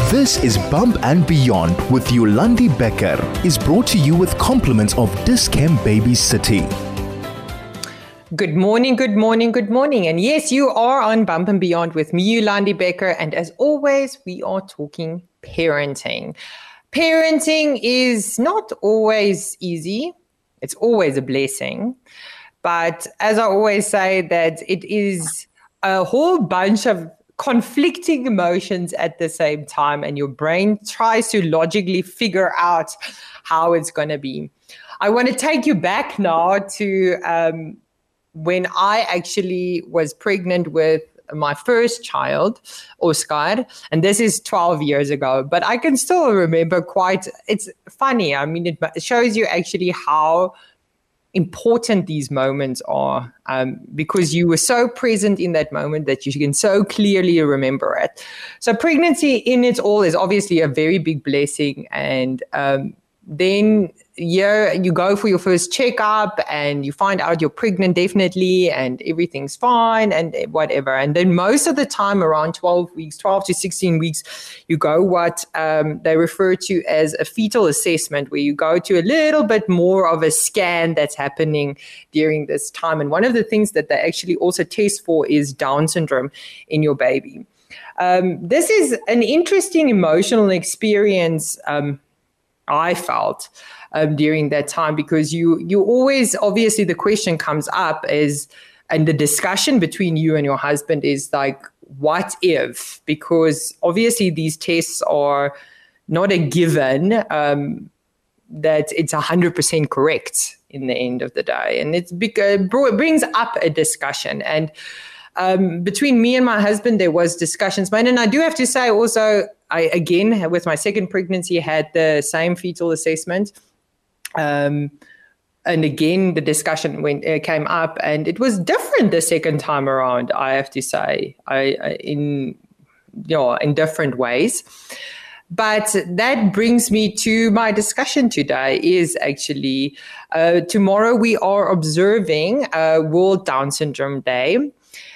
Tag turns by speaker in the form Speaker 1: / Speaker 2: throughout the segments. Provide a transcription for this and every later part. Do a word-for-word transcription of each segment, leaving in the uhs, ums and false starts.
Speaker 1: This is Bump and Beyond with Yolandi Becker is brought to you with compliments of Dis-Chem Baby City.
Speaker 2: Good morning, good morning, good morning. And yes, you are on Bump and Beyond with me, Yolandi Becker. And as always, we are talking parenting. Parenting is not always easy. It's always a blessing. But as I always say, that it is a whole bunch of conflicting emotions at the same time, and your brain tries to logically figure out how it's going to be. I want to take you back now to um, when I actually was pregnant with my first child, Oscar, and this is twelve years ago, but I can still remember quite, it's funny. I mean, it shows you actually how important these moments are, um, because you were so present in that moment that you can so clearly remember it. So pregnancy in its all is obviously a very big blessing. And um, then yeah, you go for your first checkup and you find out you're pregnant definitely and everything's fine and whatever. And then most of the time around twelve weeks, twelve to sixteen weeks, you go what um, they refer to as a fetal assessment, where you go to a little bit more of a scan that's happening during this time. And one of the things that they actually also test for is Down syndrome in your baby. Um, this is an interesting emotional experience, um, I felt. Um, during that time, because you you always, obviously the question comes up is, and the discussion between you and your husband is like, what if? Because obviously these tests are not a given um, that it's one hundred percent correct in the end of the day. And it's because it brings up a discussion. And um, between me and my husband, there was discussions. But, and I do have to say also, I again, with my second pregnancy, had the same fetal assessment. Um, and again, the discussion went, uh, came up, and it was different the second time around, I have to say, I, I in, you know, in different ways. But that brings me to my discussion today is actually, uh, tomorrow we are observing uh, World Down Syndrome Day.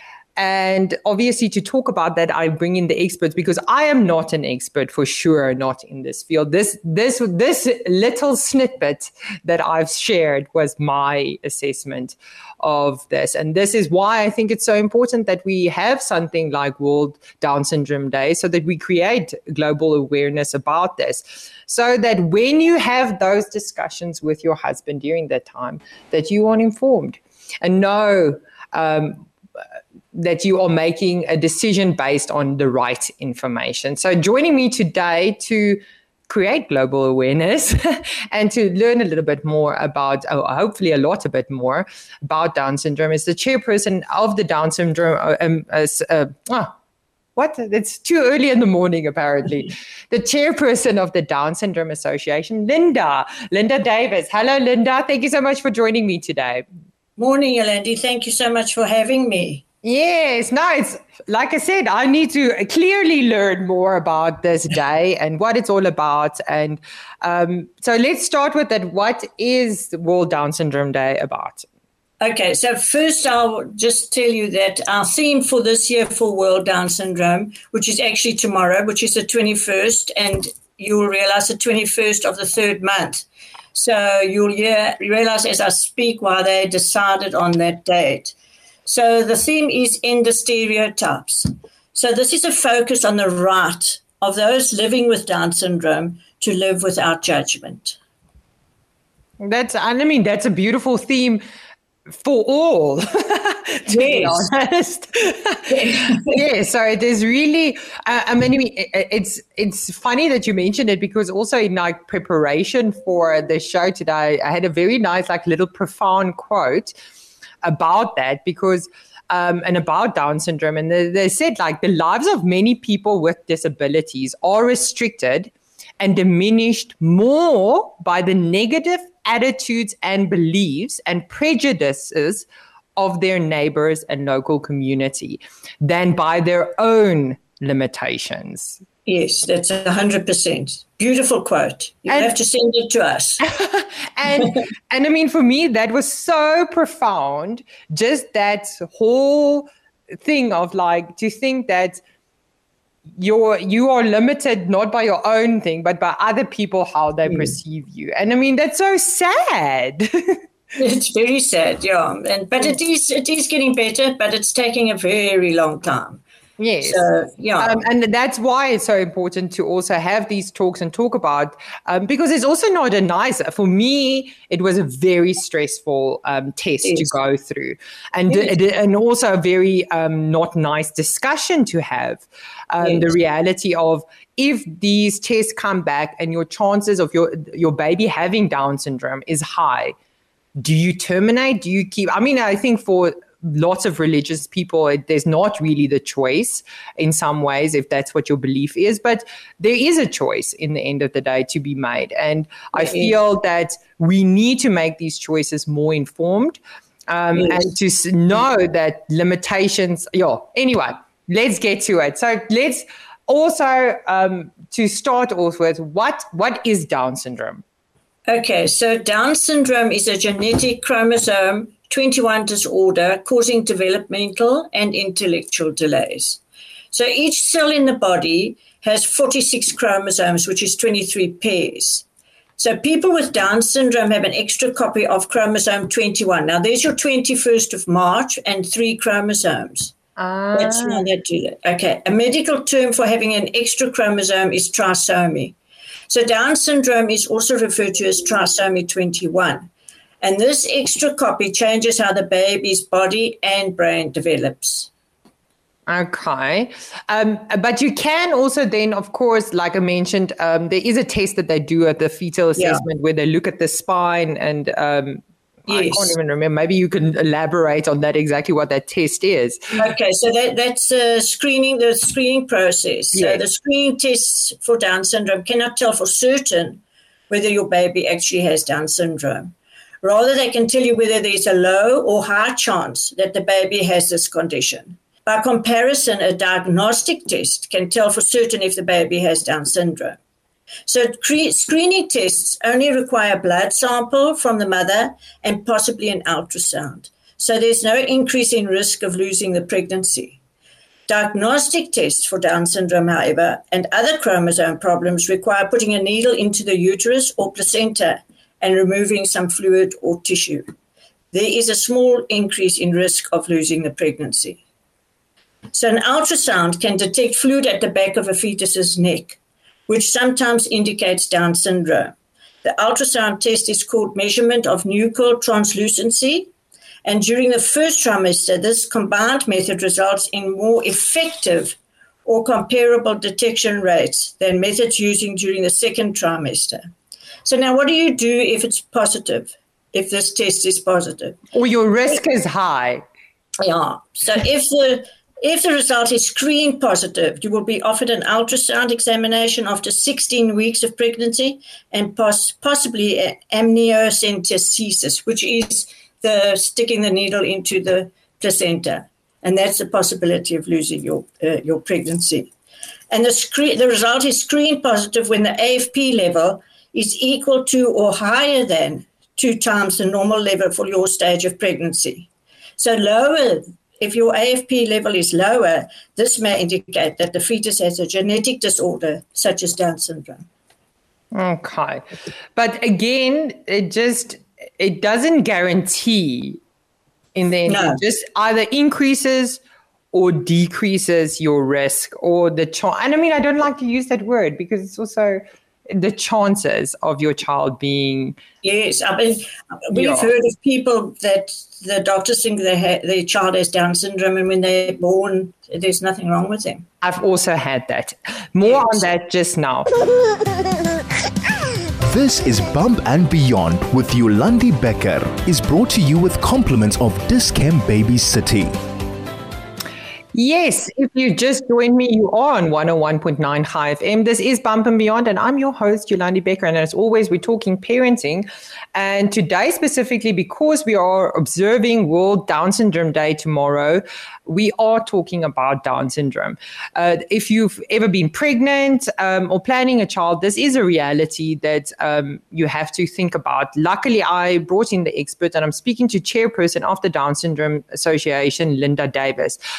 Speaker 2: And obviously to talk about that, I bring in the experts, because I am not an expert, for sure, not in this field. This this this little snippet that I've shared was my assessment of this. And this is why I think it's so important that we have something like World Down Syndrome Day, so that we create global awareness about this, so that when you have those discussions with your husband during that time, that you are informed and know um, that you are making a decision based on the right information. So joining me today to create global awareness and to learn a little bit more about, oh, hopefully a lot a bit more about Down syndrome is the chairperson of the Down syndrome. Um, uh, uh, oh, what? It's too early in the morning, apparently. The chairperson of the Down Syndrome Association, Linda, Linda Davis. Hello, Linda. Thank you so much for joining me today.
Speaker 3: Morning, Yolandi. Thank you so much for having me.
Speaker 2: Yes, no, it's like I said, I need to clearly learn more about this day and what it's all about. And um, so let's start with that. What is World Down Syndrome Day about?
Speaker 3: Okay, so first I'll just tell you that our theme for this year for World Down Syndrome, which is actually tomorrow, which is the twenty-first, and you'll realize the twenty-first of the third month. So you'll hear, realize as I speak why they decided on that date. So the theme is End the Stereotypes. So this is a focus on the right of those living with Down syndrome to live without judgment.
Speaker 2: That's, I mean, that's a beautiful theme for all, to yes. be honest. Yes. Yeah, so it is really, uh, I mean, it's it's funny that you mentioned it, because also in like preparation for the show today, I had a very nice, like little profound quote about that, because um, and about Down syndrome. And they, they said like the lives of many people with disabilities are restricted and diminished more by the negative attitudes and beliefs and prejudices of their neighbors and local community than by their own limitations.
Speaker 3: Yes, that's one hundred percent. Beautiful quote. You and, have to send it to us.
Speaker 2: and and I mean, for me, that was so profound, just that whole thing of like, to think that you're you are limited not by your own thing, but by other people, how they mm. perceive you. And I mean, that's so sad.
Speaker 3: It's very sad, yeah. And but it is it is getting better, but it's taking a very long time.
Speaker 2: Yes.
Speaker 3: So, yeah.
Speaker 2: Um, and that's why it's so important to also have these talks and talk about, um, because it's also not a nice, for me, it was a very stressful um, test yes. to go through. And yes. d- and also a very um, not nice discussion to have. Um, yes. The reality of if these tests come back and your chances of your your baby having Down syndrome is high, do you terminate? Do you keep? I mean, I think for lots of religious people, it, there's not really the choice in some ways, if that's what your belief is, but there is a choice in the end of the day to be made. And I feel that we need to make these choices more informed um, yes. and to know that limitations, yeah, anyway, let's get to it. So let's also, um, to start off with, what what is Down syndrome?
Speaker 3: Okay, so Down syndrome is a genetic chromosome twenty-one disorder causing developmental and intellectual delays. So each cell in the body has forty-six chromosomes, which is twenty-three pairs. So people with Down syndrome have an extra copy of chromosome twenty-one. Now there's your twenty-first of March and three chromosomes.
Speaker 2: Ah.
Speaker 3: That's not that do that. Okay, a medical term for having an extra chromosome is trisomy. So Down syndrome is also referred to as trisomy twenty-one. And this extra copy changes how the baby's body and brain develops.
Speaker 2: Okay. Um, but you can also then, of course, like I mentioned, um, there is a test that they do at the fetal assessment yeah. where they look at the spine and um, yes. I can't even remember. Maybe you can elaborate on that, exactly what that test is.
Speaker 3: Okay, so that, that's uh, screening, the screening process. So yes. the screening tests for Down syndrome cannot tell for certain whether your baby actually has Down syndrome. Rather, they can tell you whether there's a low or high chance that the baby has this condition. By comparison, a diagnostic test can tell for certain if the baby has Down syndrome. So cre- screening tests only require a blood sample from the mother and possibly an ultrasound. So there's no increase in risk of losing the pregnancy. Diagnostic tests for Down syndrome, however, and other chromosome problems require putting a needle into the uterus or placenta and removing some fluid or tissue. There is a small increase in risk of losing the pregnancy. So an ultrasound can detect fluid at the back of a fetus's neck, which sometimes indicates Down syndrome. The ultrasound test is called measurement of nuchal translucency, and during the first trimester, this combined method results in more effective or comparable detection rates than methods using during the second trimester. So now what do you do if it's positive, if this test is positive?
Speaker 2: Or your risk is high.
Speaker 3: Yeah. So if the if the result is screen positive, you will be offered an ultrasound examination after sixteen weeks of pregnancy and pos- possibly amniocentesis, which is the sticking the needle into the placenta. And that's the possibility of losing your uh, your pregnancy. And the screen, the result is screen positive when the A F P level is equal to or higher than two times the normal level for your stage of pregnancy. So lower, if your A F P level is lower, this may indicate that the fetus has a genetic disorder such as Down syndrome.
Speaker 2: Okay. But again, it just, it doesn't guarantee in the end. No. It just either increases or decreases your risk or the chance. And I mean, I don't like to use that word because it's also the chances of your child being.
Speaker 3: Yes, I mean, we've yeah. heard of people that the doctors think they ha- their child has Down syndrome, and when they're born, there's nothing wrong with them.
Speaker 2: I've also had that. More yes. on that just now.
Speaker 1: This is Bump and Beyond with Yolandi Becker is brought to you with compliments of Dis-Chem Baby City.
Speaker 2: Yes, if you just joined me, you are on one oh one point nine High F M. This is Bump and Beyond, and I'm your host, Yolandi Becker. And as always, we're talking parenting. And today specifically, because we are observing World Down Syndrome Day tomorrow, we are talking about Down syndrome. Uh, if you've ever been pregnant um, or planning a child, this is a reality that um, you have to think about. Luckily, I brought in the expert, and I'm speaking to chairperson of the Down Syndrome Association, Linda Davis. As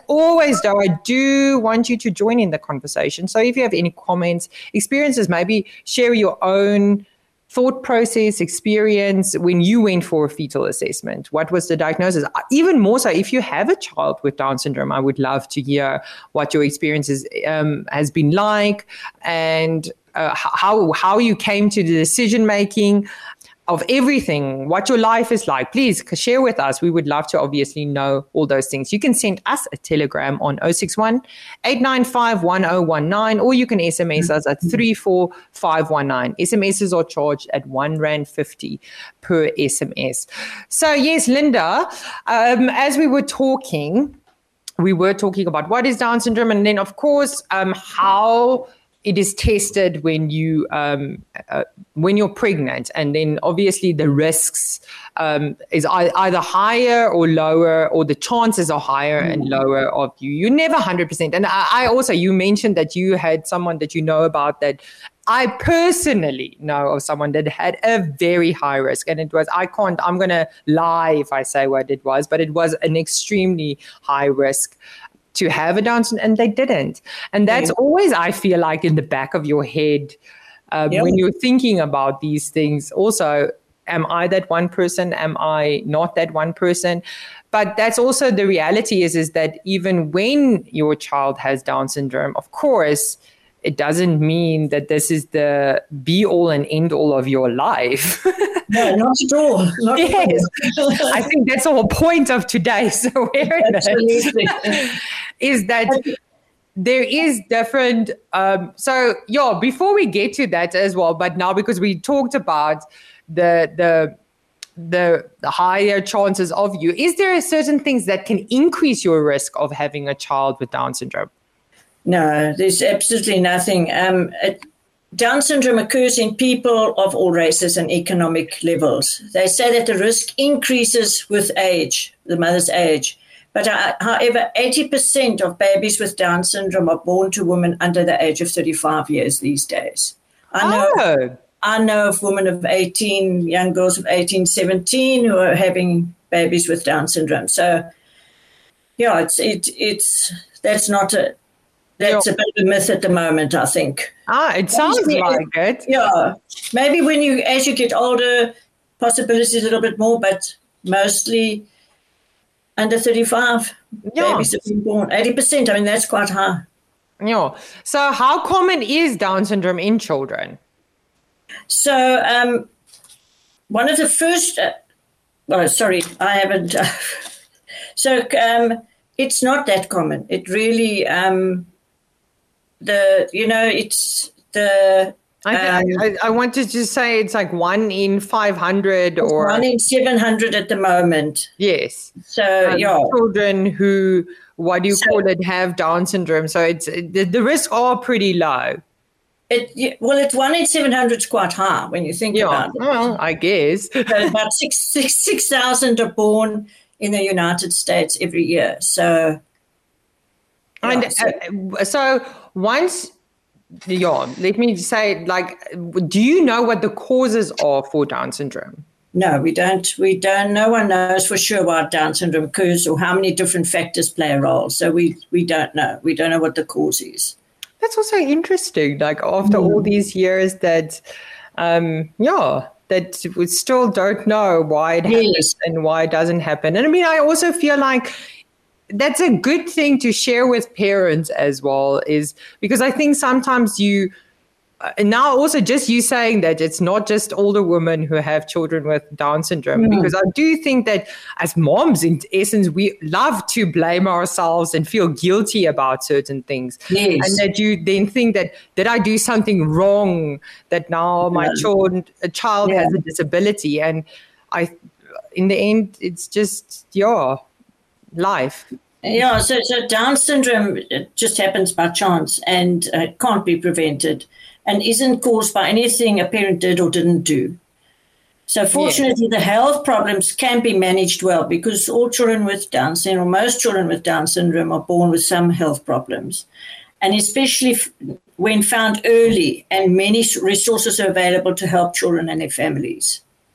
Speaker 2: always, though, I do want you to join in the conversation. So if you have any comments, experiences, maybe share your own thought process, experience when you went for a fetal assessment. What was the diagnosis? Even more so, if you have a child with Down syndrome, I would love to hear what your experiences um, has been like, and uh, how how you came to the decision making of everything, what your life is like. Please share with us. We would love to obviously know all those things. You can send us a telegram on zero six one, eight nine five, one zero one nine, or you can S M S us at three four five one nine. S M Ses are charged at one rand fifty per S M S. So yes, Linda, um, as we were talking, we were talking about what is Down syndrome, and then of course um, how it is tested when you um, uh, when you're pregnant, and then obviously the risks um, is either higher or lower, or the chances are higher and lower of you. You're never one hundred percent. And I, I also, you mentioned that you had someone that you know about that. I personally know of someone that had a very high risk, and it was, I can't, I'm going to lie if I say what it was, but it was an extremely high risk to have a Down syndrome, and they didn't. And that's yeah. always, I feel like, in the back of your head um, yeah. when you're thinking about these things. Also, am I that one person? Am I not that one person? But that's also the reality is, is that even when your child has Down syndrome, of course, it doesn't mean that this is the be all and end all of your life.
Speaker 3: No, not at all. Not
Speaker 2: yes.
Speaker 3: at all.
Speaker 2: I think that's the whole point of today's awareness.
Speaker 3: Absolutely.
Speaker 2: Is that there is different. Um, so, yeah, before we get to that as well, but now because we talked about the the the, the higher chances of you, is there certain things that can increase your risk of having a child with Down syndrome?
Speaker 3: No, there's absolutely nothing. Um, it, Down syndrome occurs in people of all races and economic levels. They say that the risk increases with age, the mother's age. But uh, however, eighty percent of babies with Down syndrome are born to women under the age of thirty-five years these days. I know,
Speaker 2: oh.
Speaker 3: I know of women of eighteen, young girls of eighteen, seventeen who are having babies with Down syndrome. So, yeah, it's it, it's that's not a that's a bit of a myth at the moment, I think.
Speaker 2: Ah, it sounds Obviously, like it.
Speaker 3: Yeah, maybe when you as you get older, possibilities a little bit more, but mostly under thirty-five
Speaker 2: yeah.
Speaker 3: babies have been born. eighty percent, I mean, that's quite high.
Speaker 2: Yeah. So how common is Down syndrome in children?
Speaker 3: So um, one of the first, uh, oh, sorry, I haven't. Uh, so um, it's not that common. It really, um, the, you know, it's the.
Speaker 2: I,
Speaker 3: um,
Speaker 2: I, I wanted to say it's like one in five hundred or.
Speaker 3: One in seven hundred at the moment.
Speaker 2: Yes.
Speaker 3: So,
Speaker 2: um,
Speaker 3: yeah.
Speaker 2: Children who, what do you
Speaker 3: so,
Speaker 2: call it, have Down syndrome. So it's the, the risks are pretty low.
Speaker 3: It, well, it's one in seven hundred is quite high when you think
Speaker 2: yeah,
Speaker 3: about it.
Speaker 2: Well, I guess.
Speaker 3: So about six six six thousand are born in the United States every year. So,
Speaker 2: and
Speaker 3: yeah, so,
Speaker 2: uh, so once, yeah, let me say, like, do you know what the causes are for Down syndrome?
Speaker 3: No, we don't. We don't. No one knows for sure why Down syndrome occurs or how many different factors play a role. So we we don't know. We don't know what the cause is.
Speaker 2: That's also interesting. Like after mm. all these years, that, um, yeah, that we still don't know why it happens yes. and why it doesn't happen. And I mean, I also feel like that's a good thing to share with parents as well, is because I think sometimes you. And now also just you saying that it's not just older women who have children with Down syndrome, mm. because I do think that as moms, in essence, we love to blame ourselves and feel guilty about certain things.
Speaker 3: Yes.
Speaker 2: And that you then think that, did I do something wrong that now my yeah. child, a child yeah. has a disability? And I, in the end, it's just, yeah, life.
Speaker 3: Yeah, so, so Down syndrome it just happens by chance and uh, can't be prevented. And isn't caused by anything a parent did or didn't do. So fortunately, yeah. the health problems can be managed well because all children with Down syndrome, or most children with Down syndrome are born with some health problems. And especially f- when found early and many resources are available to help children and their families.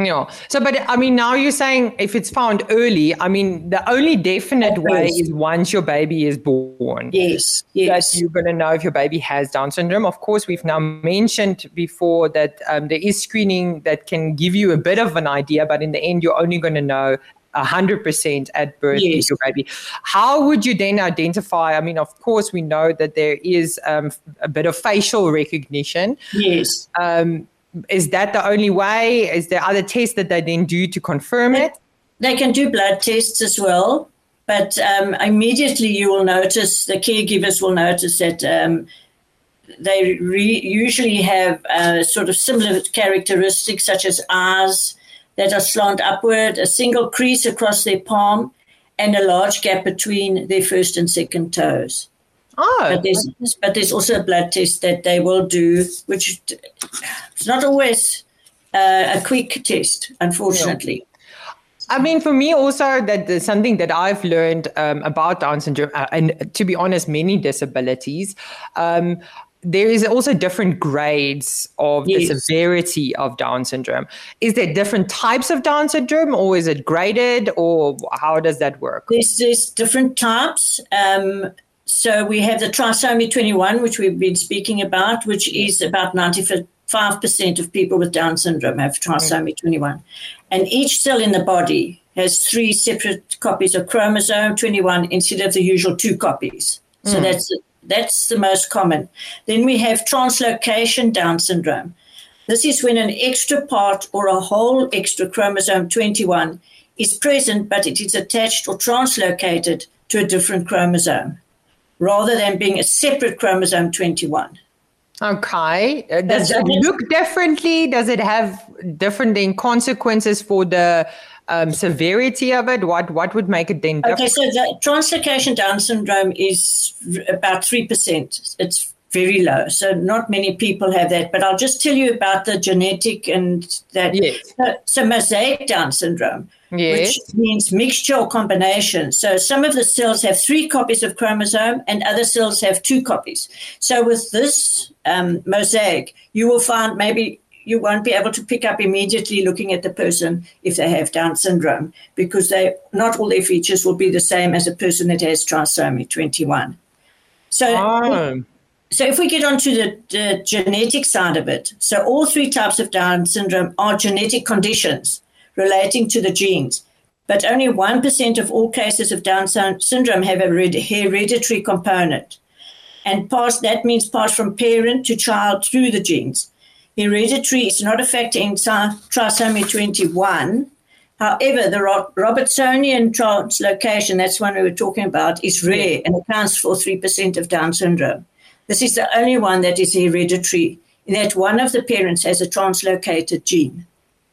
Speaker 2: Yeah. So, but I mean, now you're saying if it's found early, I mean, the only definite way is once your baby is born.
Speaker 3: Yes, yes.
Speaker 2: That you're going to know if your baby has Down syndrome. Of course, we've now mentioned before that um, there is screening that can give you a bit of an idea, but in the end, you're only going to know one hundred percent at birth
Speaker 3: Yes.
Speaker 2: is your baby. How would you then identify? I mean, of course, we know that there is um, a bit of facial recognition.
Speaker 3: Yes.
Speaker 2: Um, is that the only way? Is there other tests that they then do to confirm it?
Speaker 3: They can do blood tests as well, but um, immediately you will notice, the caregivers will notice that um, they re- usually have uh, sort of similar characteristics, such as eyes that are slant upward, a single crease across their palm, and a large gap between their first and second toes.
Speaker 2: Oh,
Speaker 3: but there's but there's also a blood test that they will do, which is not always uh, a quick test, unfortunately.
Speaker 2: I mean, for me also, that there's something that I've learned um, about Down syndrome, uh, and to be honest, many disabilities. Um, there is also different grades of
Speaker 3: Yes.
Speaker 2: the severity of Down syndrome. Is there different types of Down syndrome, or is it graded, or how does that work?
Speaker 3: There's, there's different types. Um, so we have the trisomy twenty-one, which we've been speaking about, which is about ninety-five percent of people with Down syndrome have trisomy twenty-one. And each cell in the body has three separate copies of chromosome twenty-one instead of the usual two copies. So
Speaker 2: Mm.
Speaker 3: that's that's the most common. Then we have translocation Down syndrome. This is when an extra part or a whole extra chromosome twenty-one is present, but it is attached or translocated to a different chromosome, rather than being a separate chromosome twenty-one.
Speaker 2: Okay. Uh, Does
Speaker 3: So
Speaker 2: it
Speaker 3: that's-
Speaker 2: look differently? Does it have different then consequences for the um, severity of it? What what would make it then different?
Speaker 3: Okay, so the translocation Down syndrome is r- about three percent. It's very low. So not many people have that. But I'll just tell you about the genetic and that.
Speaker 2: Yes.
Speaker 3: So, so mosaic Down syndrome,
Speaker 2: Yes.
Speaker 3: which means mixture or combination. So some of the cells have three copies of chromosome and other cells have two copies. So with this um, mosaic, you will find maybe you won't be able to pick up immediately looking at the person if they have Down syndrome, because they not all their features will be the same as a person that has trisomy twenty-one. So,
Speaker 2: Oh.
Speaker 3: so if we get onto the, the genetic side of it, so all three types of Down syndrome are genetic conditions relating to the genes, but only one percent of all cases of Down sy- syndrome have a hered- hereditary component. And pass, that means pass from parent to child through the genes. Hereditary is not a factor in tri- trisomy twenty-one. However, the Ro- Robertsonian translocation, that's one we were talking about, is rare and accounts for three percent of Down syndrome. This is the only one that is hereditary, in that one of the parents has a translocated gene.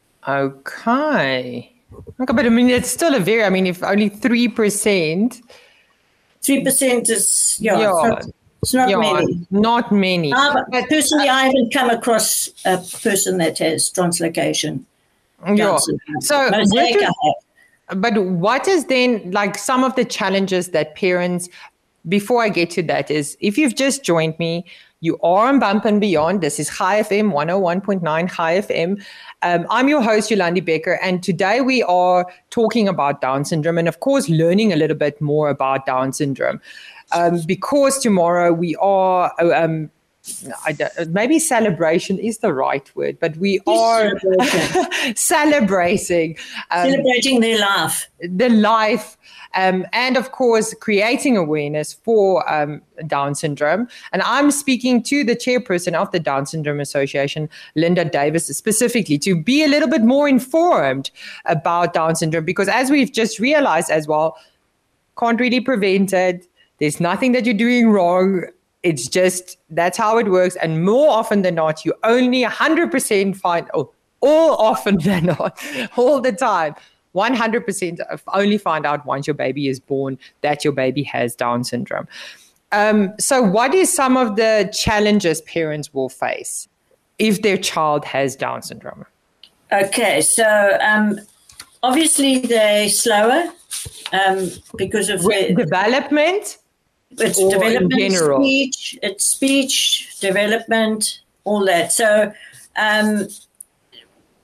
Speaker 2: Okay. Okay, but I mean, it's still a very, I mean, if only three percent.
Speaker 3: three percent is, yeah,
Speaker 2: Yeah.
Speaker 3: it's not, it's not
Speaker 2: Yeah,
Speaker 3: many.
Speaker 2: not many.
Speaker 3: Uh, but personally, I haven't come across a person that has translocation.
Speaker 2: Yeah.
Speaker 3: Down syndrome.
Speaker 2: So,
Speaker 3: Mosaic
Speaker 2: with
Speaker 3: I have.
Speaker 2: But what is then like some of the challenges that parents, before I get to that, is if you've just joined me, you are on Bump and Beyond. This is High F M, one oh one point nine High F M. Um, I'm your host, Yolandi Becker, and today we are talking about Down syndrome and, of course, learning a little bit more about Down syndrome. Um, because tomorrow we are, um, I don't, maybe celebration is the right word, but we are
Speaker 3: Celebration.
Speaker 2: celebrating um,
Speaker 3: Celebrating their life.
Speaker 2: the life um, and, of course, creating awareness for um, Down syndrome. And I'm speaking to the chairperson of the Down Syndrome Association, Linda Davis, specifically to be a little bit more informed about Down syndrome, because as we've just realized as well, can't really prevent it. There's nothing that you're doing wrong. It's just, that's how it works. And more often than not, you only one hundred percent find, oh, all often than not, all the time, one hundred percent only find out once your baby is born that your baby has Down syndrome. Um, so what is some of the challenges parents will face if their child has Down syndrome?
Speaker 3: Okay, so um, obviously they're slower um, because of
Speaker 2: With
Speaker 3: their
Speaker 2: development?
Speaker 3: it's
Speaker 2: or in
Speaker 3: development,
Speaker 2: general?
Speaker 3: speech, it's speech, development, all that. So um,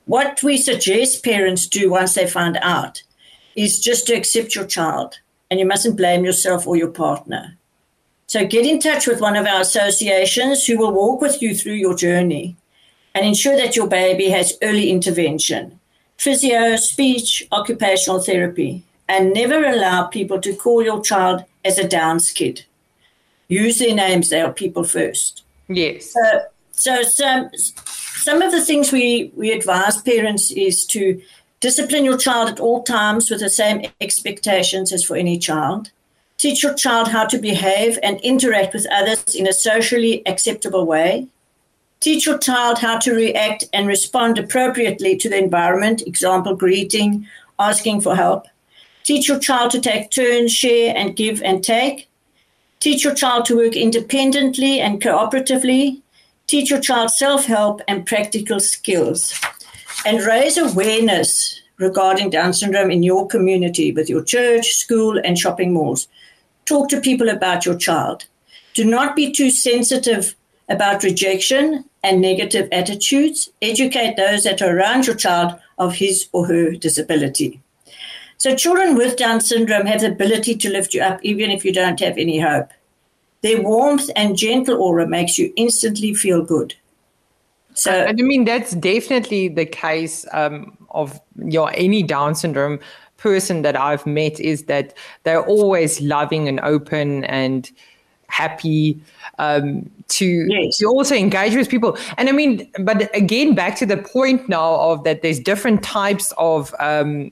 Speaker 3: what we suggest parents do once they find out is just to accept your child, and you mustn't blame yourself or your partner. So get in touch with one of our associations who will walk with you through your journey and ensure that your baby has early intervention, physio, speech, occupational therapy, and never allow people to call your child as a Downs kid. Use their names, they are people first.
Speaker 2: Yes.
Speaker 3: So, so some, some of the things we, we advise parents is to discipline your child at all times with the same expectations as for any child. Teach your child how to behave and interact with others in a socially acceptable way. Teach your child how to react and respond appropriately to the environment, example, greeting, asking for help. Teach your child to take turns, share and give and take. Teach your child to work independently and cooperatively. Teach your child self-help and practical skills. And raise awareness regarding Down syndrome in your community with your church, school, and shopping malls. Talk to people about your child. Do not be too sensitive about rejection and negative attitudes. Educate those that are around your child of his or her disability. So children with Down syndrome have the ability to lift you up even if you don't have any hope. Their warmth and gentle aura makes you instantly feel good. So,
Speaker 2: I mean, that's definitely the case um, of your any Down syndrome person that I've met, is that they're always loving and open and happy um, to,
Speaker 3: yes.
Speaker 2: to also engage with people. And I mean, but again, back to the point now of that there's different types of um,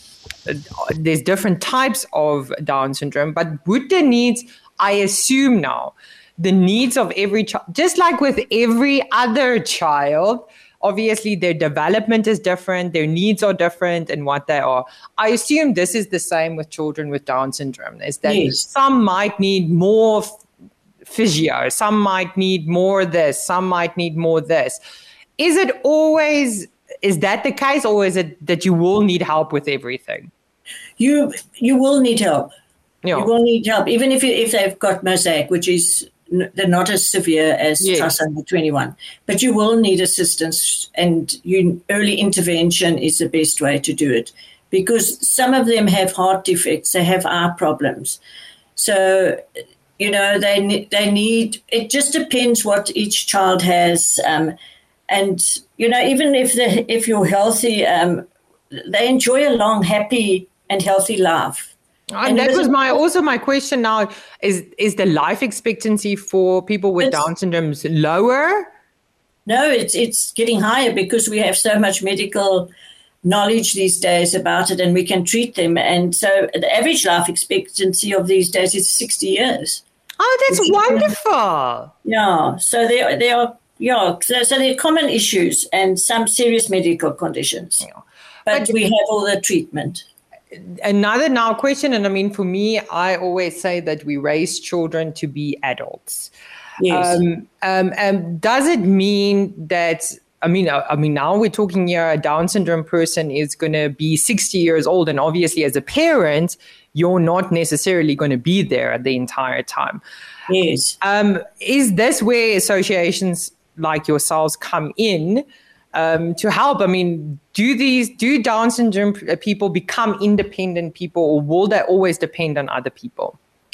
Speaker 2: there's different types of Down syndrome, but with the needs, I assume now, the needs of every child, just like with every other child, obviously their development is different, their needs are different and what they are. I assume this is the same with children with Down syndrome, is that
Speaker 3: yes.
Speaker 2: some might need more physio, some might need more this, some might need more this. Is it always, is that the case, or is it that you will need help with everything?
Speaker 3: You you will need help.
Speaker 2: Yeah.
Speaker 3: You will need help, even if you, if they've got mosaic, which is they're not as severe as
Speaker 2: yes.
Speaker 3: trisomy twenty-one. But you will need assistance, and you, early intervention is the best way to do it, because some of them have heart defects, they have eye problems. So, you know, they they need, it just depends what each child has. Um, and, you know, even if they if you're healthy, um, they enjoy a long, happy and healthy life.
Speaker 2: And, and that was my also my question now, is is the life expectancy for people with Down syndrome lower?
Speaker 3: No, it's it's getting higher because we have so much medical knowledge these days about it, and we can treat them. And so the average life expectancy of these days is sixty years.
Speaker 2: Oh, that's it's, wonderful.
Speaker 3: Yeah, so there there are yeah, so, so there are common issues and some serious medical conditions. Yeah. But, but we have all the treatment.
Speaker 2: Another now question, and I mean, for me, I always say that we raise children to be adults.
Speaker 3: Yes.
Speaker 2: Um, um, um, does it mean that, I mean, I, I mean, now we're talking here, a Down syndrome person is going to be sixty years old, and obviously as a parent, you're not necessarily going to be there the entire time.
Speaker 3: Yes.
Speaker 2: Um, is this where associations like yourselves come in? Um, to help? I mean, do these do Down syndrome people become independent people, or will they always depend on other people?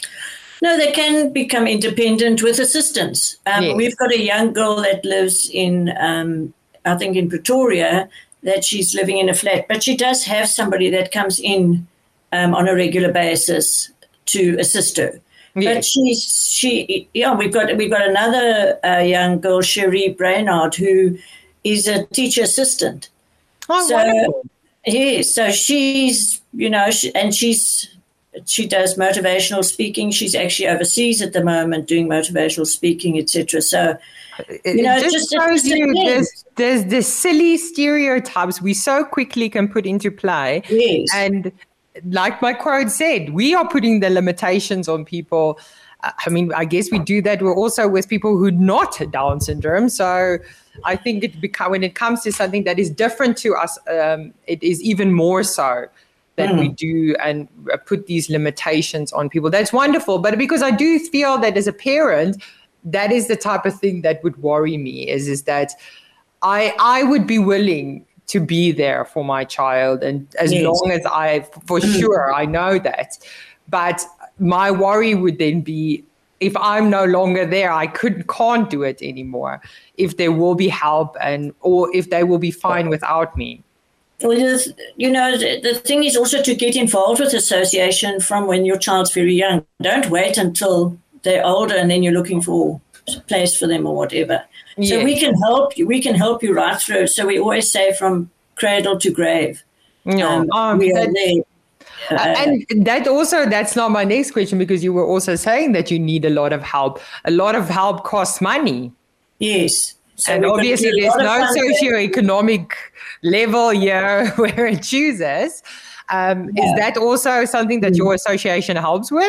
Speaker 3: No, they can become independent with assistance. Um, yes. We've got a young girl that lives in, um, I think, in Pretoria, that she's living in a flat, but she does have somebody that comes in um, on a regular basis to assist her. Yes. But she's she yeah we've got we've got another uh, young girl, Cherie Brainard, who is a teacher assistant.
Speaker 2: Oh,
Speaker 3: so,
Speaker 2: wonderful.
Speaker 3: Yeah, so she's, you know, she, and she's, she does motivational speaking. She's actually overseas at the moment doing motivational speaking, et cetera. So, you know,
Speaker 2: it just, just shows you there's, there's the silly stereotypes we so quickly can put into play.
Speaker 3: Yes.
Speaker 2: And like my quote said, we are putting the limitations on people. I mean, I guess we do that. We're also with people who not Down syndrome. So I think it beca- when it comes to something that is different to us, um, it is even more so that mm. we do and put these limitations on people. That's wonderful. But because I do feel that as a parent, that is the type of thing that would worry me, is, is that I I would be willing to be there for my child, and as
Speaker 3: Yes.
Speaker 2: long as I, for sure, I know that. But my worry would then be, if I'm no longer there, I could can't do it anymore. If there will be help, and or if they will be fine without me.
Speaker 3: Well, you know, the, the thing is also to get involved with association from when your child's very young. Don't wait until they're older and then you're looking for a place for them or whatever.
Speaker 2: Yes.
Speaker 3: So we can help you. We can help you right through. So we always say from cradle to grave.
Speaker 2: Yeah,
Speaker 3: um,
Speaker 2: um,
Speaker 3: we are
Speaker 2: that-
Speaker 3: there. Uh,
Speaker 2: and that also, that's not my next question, because you were also saying that you need a lot of help. A lot of help costs money.
Speaker 3: yes. So
Speaker 2: And
Speaker 3: we've got to
Speaker 2: obviously
Speaker 3: do a
Speaker 2: there's
Speaker 3: lot
Speaker 2: no
Speaker 3: of fundraising.
Speaker 2: socioeconomic level here where it chooses. Um,
Speaker 3: Yeah.
Speaker 2: Is that also something that your association helps with?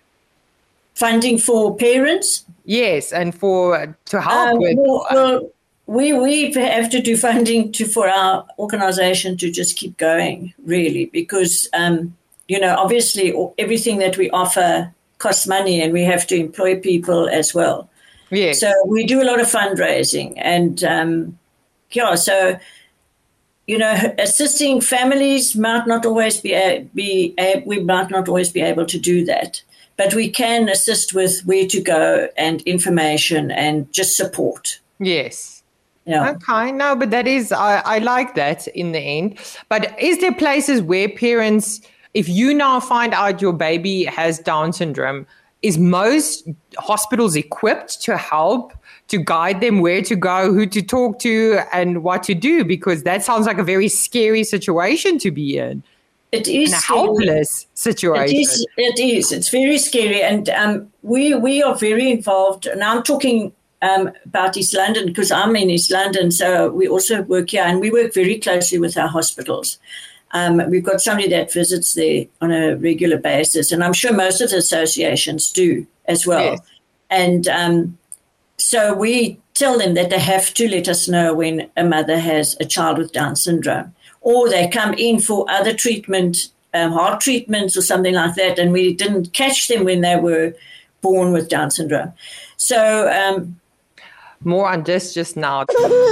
Speaker 3: Funding for parents.
Speaker 2: Yes, and for to help
Speaker 3: Um,
Speaker 2: with.
Speaker 3: well, well, we we have to do funding to for our organisation to just keep going, really, because um, you know, obviously everything that we offer costs money, and we have to employ people as well.
Speaker 2: Yes.
Speaker 3: So we do a lot of fundraising, and um, yeah, so you know, assisting families might not always be a, be a, we might not always be able to do that, but we can assist with where to go and information and just support.
Speaker 2: Yes.
Speaker 3: Yeah.
Speaker 2: Okay, no, but that is, I, I like that in the end. But is there places where parents, if you now find out your baby has Down syndrome, is most hospitals equipped to help, to guide them where to go, who to talk to, and what to do? Because that sounds like a very scary situation to be in.
Speaker 3: It is
Speaker 2: And a
Speaker 3: scary.
Speaker 2: helpless situation.
Speaker 3: It is. It is. It's very scary, and um, we we are very involved. And I'm talking um, about East London because I'm in East London, so we also work here, and we work very closely with our hospitals. Um, we've got somebody that visits there on a regular basis, and I'm sure most of the associations do as well.
Speaker 2: Yes.
Speaker 3: And um, so we tell them that they have to let us know when a mother has a child with Down syndrome, or they come in for other treatment, um, heart treatments or something like that, and we didn't catch them when they were born with Down syndrome. So um,
Speaker 2: More on this just now.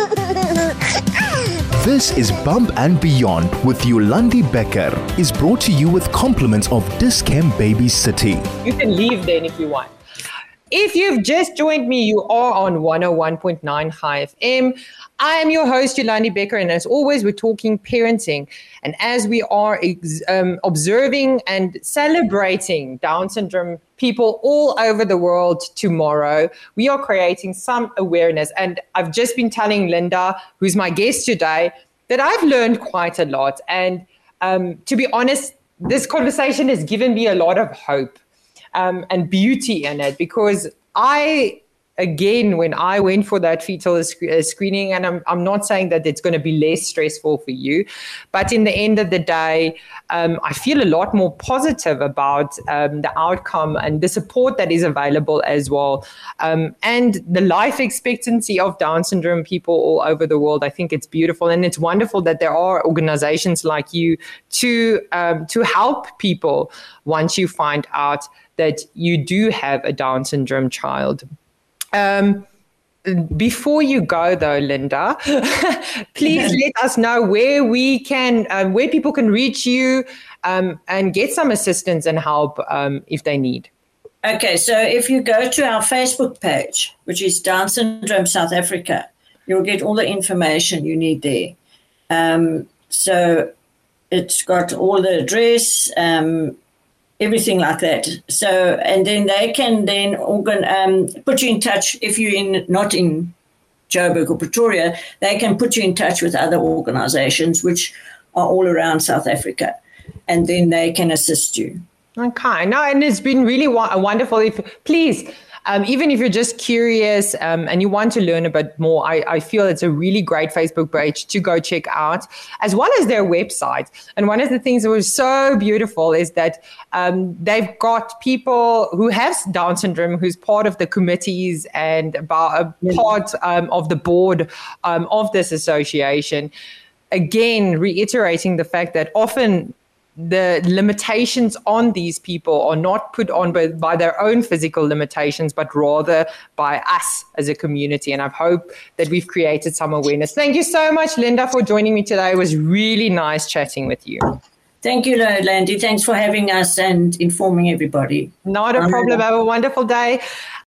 Speaker 1: This is Bump and Beyond with Yolandi Becker is brought to you with compliments of Dis-Chem Baby City.
Speaker 2: You can leave then if you want. If you've just joined me, you are on one oh one point nine High F M. I am your host, Yolandi Becker, and as always, we're talking parenting. And as we are ex- um, observing and celebrating Down syndrome people all over the world tomorrow, we are creating some awareness. And I've just been telling Linda, who's my guest today, that I've learned quite a lot. And um, to be honest, this conversation has given me a lot of hope. Um, and beauty in it, because I, again, when I went for that fetal sc- uh, screening, and I'm, I'm not saying that it's going to be less stressful for you, but in the end of the day, um, I feel a lot more positive about um, the outcome and the support that is available as well. Um, and the life expectancy of Down syndrome people all over the world, I think it's beautiful. And it's wonderful that there are organizations like you to um, to help people once you find out that you do have a Down syndrome child. Um, before you go, though, Linda, please let us know where we can, um, where people can reach you um, and get some assistance and help um, if they need.
Speaker 3: okay, so if you go to our Facebook page, which is Down Syndrome South Africa, you'll get all the information you need there. Um, so it's got all the address, um, everything like that. So, and then they can then organ, um, put you in touch if you're in not in Joburg or Pretoria. They can put you in touch with other organisations which are all around South Africa, and then they can assist you.
Speaker 2: Okay, no, and it's been really wa- wonderful. If please, um, even if you're just curious um, and you want to learn a bit more, I, I feel it's a really great Facebook page to go check out, as well as their website. And one of the things that was so beautiful is that um, they've got people who have Down syndrome who's part of the committees and about a part um, of the board um, of this association. Again, reiterating the fact that often the limitations on these people are not put on by, by their own physical limitations, but rather by us as a community. And I hope that we've created some awareness. Thank you so much, Linda, for joining me today. It was really nice chatting with you.
Speaker 3: Thank you, Landy. Thanks for having us and informing everybody.
Speaker 2: Not a problem. Have a wonderful day.